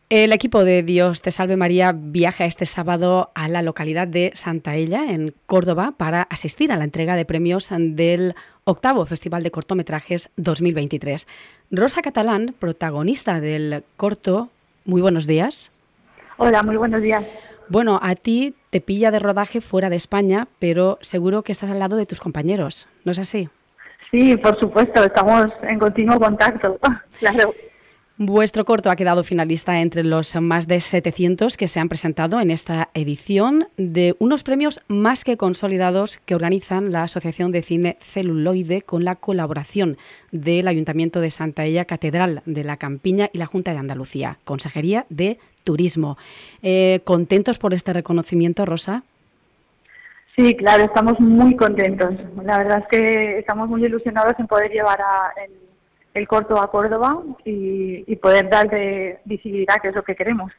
El equipo de Dios te salve María viaja este sábado a la localidad de Santaella, en Córdoba, para asistir a la entrega de premios del 8º Festival de Cortometrajes 2023. Rosa Catalán, protagonista del corto, muy buenos días. Hola, muy buenos días. Bueno, a ti te pilla de rodaje fuera de España, pero seguro que estás al lado de tus compañeros, ¿no es así? Sí, por supuesto, estamos en continuo contacto, claro. Vuestro corto ha quedado finalista entre los más de 700 que se han presentado en esta edición de unos premios más que consolidados que organizan la Asociación de Cine Celuloide con la colaboración del Ayuntamiento de Santaella, Catedral de la Campiña y la Junta de Andalucía, Consejería de Turismo. ¿Contentos por este reconocimiento, Rosa? Sí, claro, estamos muy contentos. La verdad es que estamos muy ilusionados en poder llevar el corto a Córdoba y poder darle visibilidad, que es lo que queremos.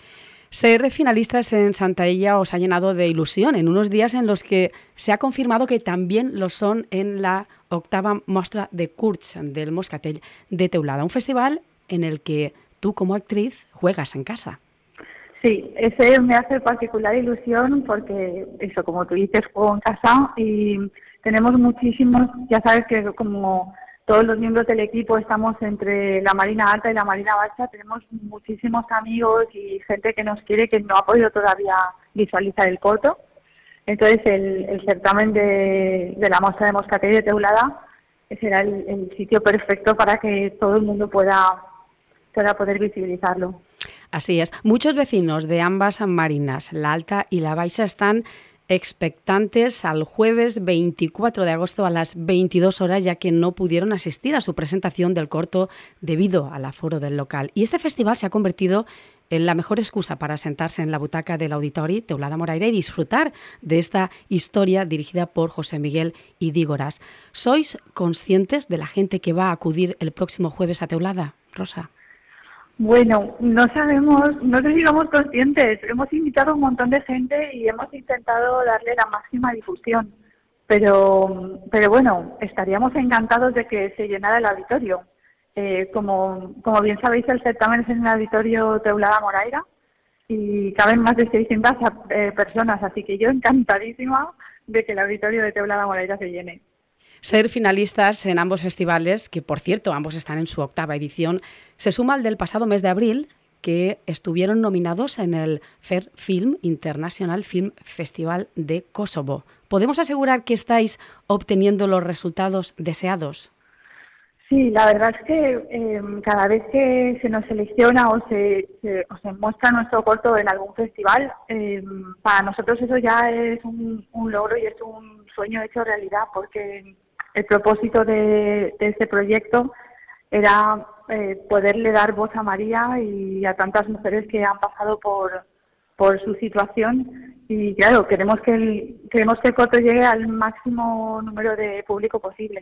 Ser finalistas en Santaella os ha llenado de ilusión en unos días en los que se ha confirmado que también lo son en la 8ª Mostra de Curts del Moscatell de Teulada, un festival en el que tú como actriz juegas en casa. Sí, ese me hace particular ilusión porque eso, como tú dices, juego en casa y tenemos muchísimos, ya sabes que como todos los miembros del equipo estamos entre la Marina Alta y la Marina Baja, tenemos muchísimos amigos y gente que nos quiere que no ha podido todavía visualizar el corto. Entonces el certamen de la Mostra de Moscatell de Teulada será el sitio perfecto para que todo el mundo pueda poder visibilizarlo. Así es. Muchos vecinos de ambas marinas, la Alta y la Baixa, están expectantes al jueves 24 de agosto a las 22 horas, ya que no pudieron asistir a su presentación del corto debido al aforo del local. Y este festival se ha convertido en la mejor excusa para sentarse en la butaca del Auditori Teulada Moraira y disfrutar de esta historia dirigida por José Miguel Idígoras. ¿Sois conscientes de la gente que va a acudir el próximo jueves a Teulada, Rosa? Bueno, no sabemos, no sé si somos conscientes. Hemos invitado a un montón de gente y hemos intentado darle la máxima difusión. Pero bueno, estaríamos encantados de que se llenara el auditorio. Como bien sabéis, el certamen es en el Auditorio Teulada Moraira y caben más de 600 personas, así que yo encantadísima de que el Auditorio de Teulada Moraira se llene. Ser finalistas en ambos festivales, que por cierto ambos están en su 8ª edición, se suma al del pasado mes de abril, que estuvieron nominados en el Fair Film International Film Festival de Kosovo. ¿Podemos asegurar que estáis obteniendo los resultados deseados? Sí, la verdad es que cada vez que se nos selecciona o se muestra nuestro corto en algún festival, para nosotros eso ya es un logro y es un sueño hecho realidad, porque el propósito de este proyecto era poderle dar voz a María y a tantas mujeres que han pasado por su situación. Y claro, queremos que el corto llegue al máximo número de público posible.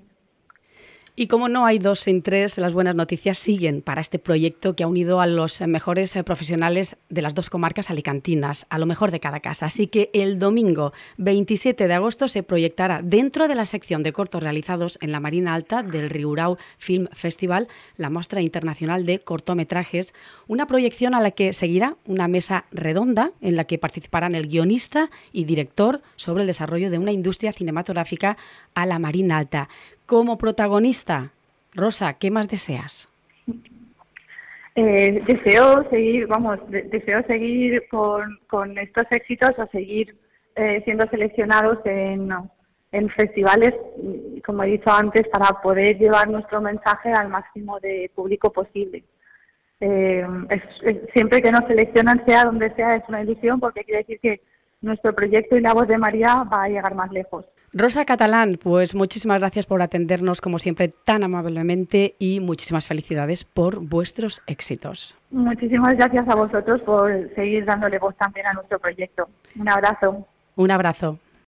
Y como no hay dos sin tres, las buenas noticias siguen para este proyecto que ha unido a los mejores profesionales de las dos comarcas alicantinas, a lo mejor de cada casa. Así que el domingo 27 de agosto se proyectará dentro de la sección de cortos realizados en la Marina Alta del Riurau Film Festival, la muestra internacional de cortometrajes, una proyección a la que seguirá una mesa redonda en la que participarán el guionista y director sobre el desarrollo de una industria cinematográfica a la Marina Alta. Como protagonista, Rosa, ¿qué más deseas? Deseo seguir con estos éxitos o seguir siendo seleccionados en festivales, como he dicho antes, para poder llevar nuestro mensaje al máximo de público posible. Siempre que nos seleccionan, sea donde sea, es una ilusión, porque quiere decir que nuestro proyecto y la voz de María va a llegar más lejos. Rosa Catalán, pues muchísimas gracias por atendernos como siempre tan amablemente y muchísimas felicidades por vuestros éxitos. Muchísimas gracias a vosotros por seguir dándole voz también a nuestro proyecto. Un abrazo. Un abrazo.